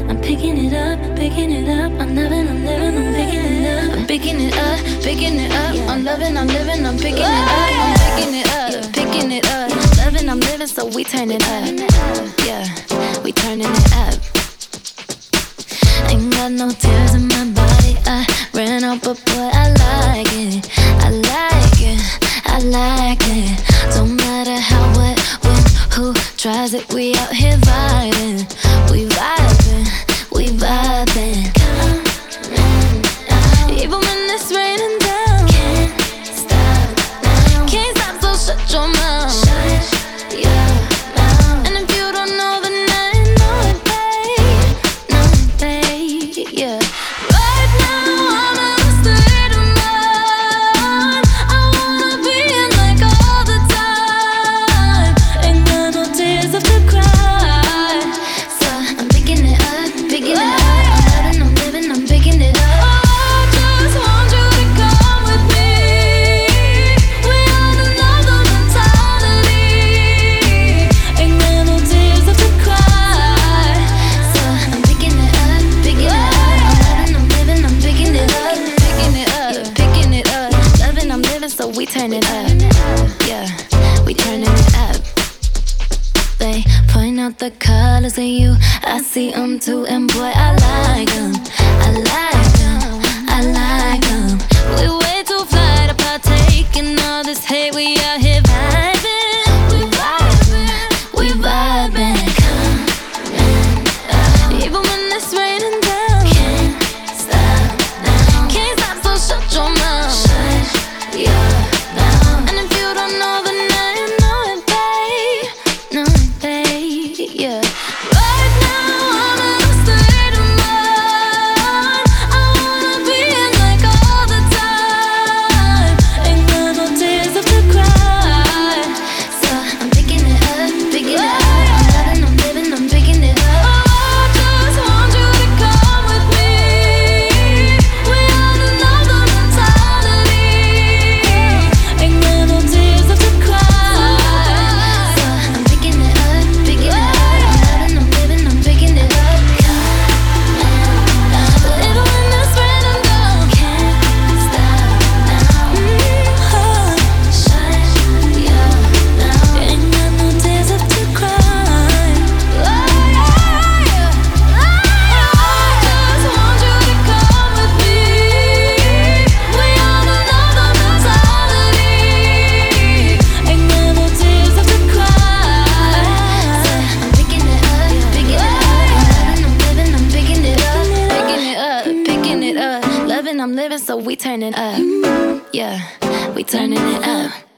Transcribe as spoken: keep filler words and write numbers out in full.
I'm picking it up, picking it up. I'm loving, I'm living, I'm picking it up. I'm picking it up, picking it up. I'm loving, I'm living, I'm picking it up. I'm picking it up, picking it up. Loving, I'm living, so we turn it up. Yeah, we turning it up. Ain't got no tears in my body. I ran out, but boy, I like it. I like it, I like it. Don't matter how, what, when, who tries it. We out here vibing, we vibing, we vibing. Even when it's raining down, can't stop now. Can't stop, so shut your mouth. Shut your mouth. And if you don't know, then I know it, babe. Know it, babe, yeah. Right now I'm in a state of mind. I wanna be in like all the time. Ain't got no tears left to cry. So I'm picking it up, picking it up. I'm loving, I'm living, I'm picking it up. So we turn it up, yeah, we turning it up. They point out the colors of you, I see them too, and boy, I like them, I like them, I like them. We way too fly to partake in all this hate, we out here vibing, we vibing, we vibing. Come even when it's raining down, can't stop now. Can't stop, so shut your mouth. Shut your I'm living, so we turning up, yeah, we turning it up.